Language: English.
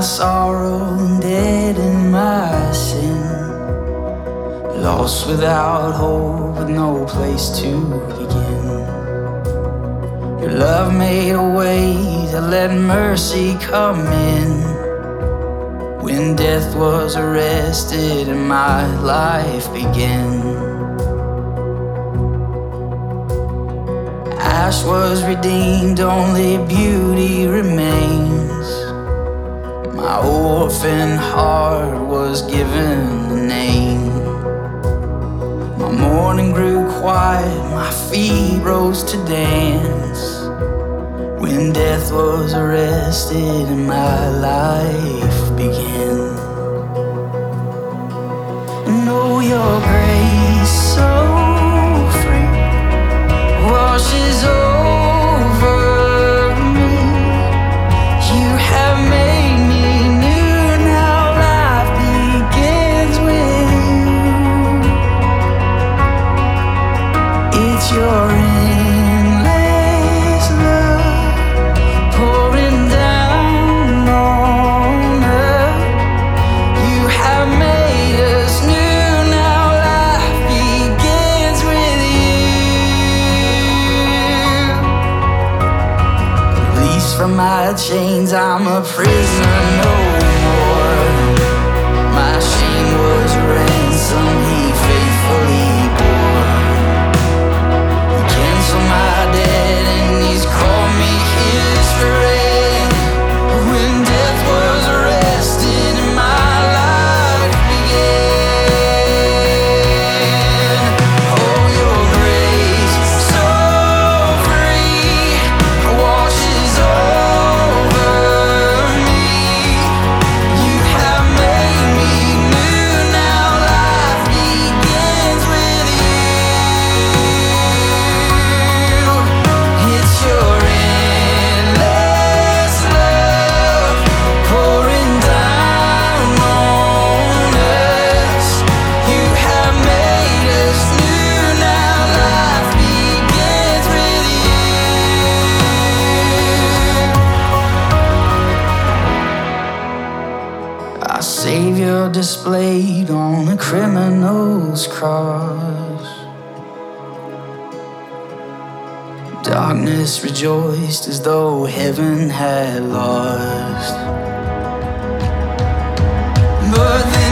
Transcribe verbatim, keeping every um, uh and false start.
sorrow, dead in my sin. Lost without hope, with no place to begin. Your love made a way to let mercy come in. When death was arrested and my life began. Ash was redeemed, only beauty remains. My orphan heart was given a name. My morning grew quiet, my feet rose to dance. When death was arrested and my life began. Know your grace so free washes over me. You have made me new, now life begins with you. It's your endless love pouring down on us. You have made us new, now life begins with you. Released from my chains, I'm a prisoner no more. My shame was ransom he faithfully bore. He canceled my debt and he's called me his friend. When death was arrested and my life began. Oh, your grace so free washes over me. You have made me new, now life begins with you. It's your endless love pouring down on us. You have made us new, now life begins with you. Our Savior displayed on a criminal's cross. Darkness rejoiced as though heaven had lost. But